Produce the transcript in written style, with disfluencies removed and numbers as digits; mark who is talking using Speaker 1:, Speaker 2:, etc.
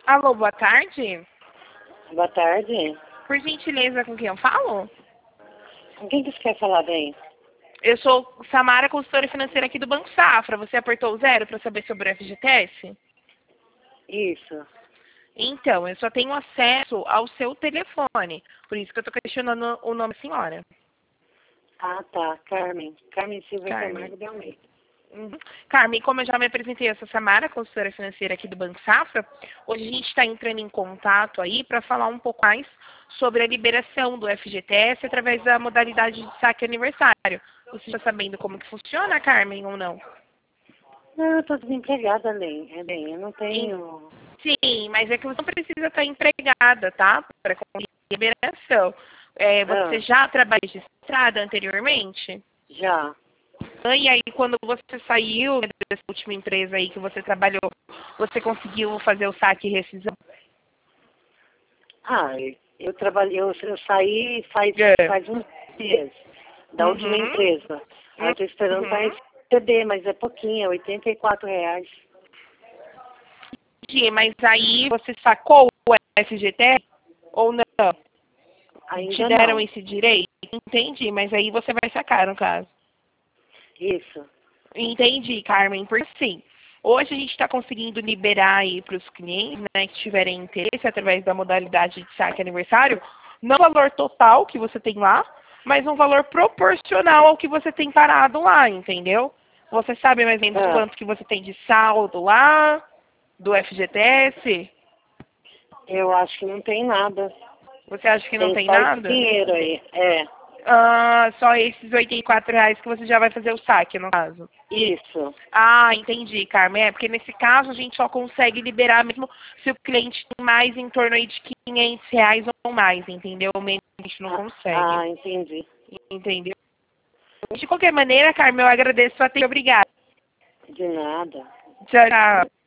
Speaker 1: Alô, boa tarde.
Speaker 2: Boa tarde.
Speaker 1: Por gentileza, com quem eu falo?
Speaker 2: Com quem que você quer falar bem?
Speaker 1: Eu sou Samara, consultora financeira aqui do Banco Safra. Você apertou o 0 para saber sobre o FGTS?
Speaker 2: Isso.
Speaker 1: Então, eu só tenho acesso ao seu telefone. Por isso que eu estou questionando o nome da senhora.
Speaker 2: Ah, tá. Carmen. Carmen Silva
Speaker 1: Carmen.
Speaker 2: Camargo de Almeida.
Speaker 1: Uhum. Carmen, como eu já me apresentei, eu sou Samara, consultora financeira aqui do Banco Safra. Hoje a gente está entrando em contato aí para falar um pouco mais sobre a liberação do FGTS através da modalidade de saque aniversário. Você está sabendo como que funciona, Carmen, ou não?
Speaker 2: Não, eu tô desempregada, bem, eu não tenho...
Speaker 1: Sim, mas é que você não precisa estar empregada, tá? Para conseguir a liberação. Você já trabalhou registrada anteriormente?
Speaker 2: Já.
Speaker 1: E aí, quando você saiu dessa última empresa aí que você trabalhou, você conseguiu fazer o saque e rescisão?
Speaker 2: Ah, eu trabalhei, eu saí faz uns dias da última empresa. Aí tô esperando para receber, mas é pouquinho, é R$ 84.
Speaker 1: Entendi, mas aí você sacou o FGTS ou não?
Speaker 2: Ainda
Speaker 1: Te deram
Speaker 2: não.
Speaker 1: esse direito? Entendi, mas aí você vai sacar, no caso.
Speaker 2: Isso.
Speaker 1: Entendi, Carmen, porque sim. Hoje a gente está conseguindo liberar aí para os clientes, né, que tiverem interesse através da modalidade de saque aniversário, não o valor total que você tem lá, mas um valor proporcional ao que você tem parado lá, entendeu? Você sabe mais ou menos quanto que você tem de saldo lá, do FGTS?
Speaker 2: Eu acho que não tem nada.
Speaker 1: Você acha que não
Speaker 2: Tem
Speaker 1: tem
Speaker 2: só esse
Speaker 1: nada?
Speaker 2: dinheiro aí.
Speaker 1: Ah, só esses R$ 84 que você já vai fazer o saque, no caso.
Speaker 2: Isso.
Speaker 1: Ah, entendi, Carmen. É, porque nesse caso a gente só consegue liberar mesmo se o cliente tem mais em torno aí de R$ 500 ou mais, entendeu? Menos a gente não consegue.
Speaker 2: Ah, entendi.
Speaker 1: Entendeu? De qualquer maneira, Carmen, eu agradeço a ter. Obrigada.
Speaker 2: De nada.
Speaker 1: Tchau, tchau.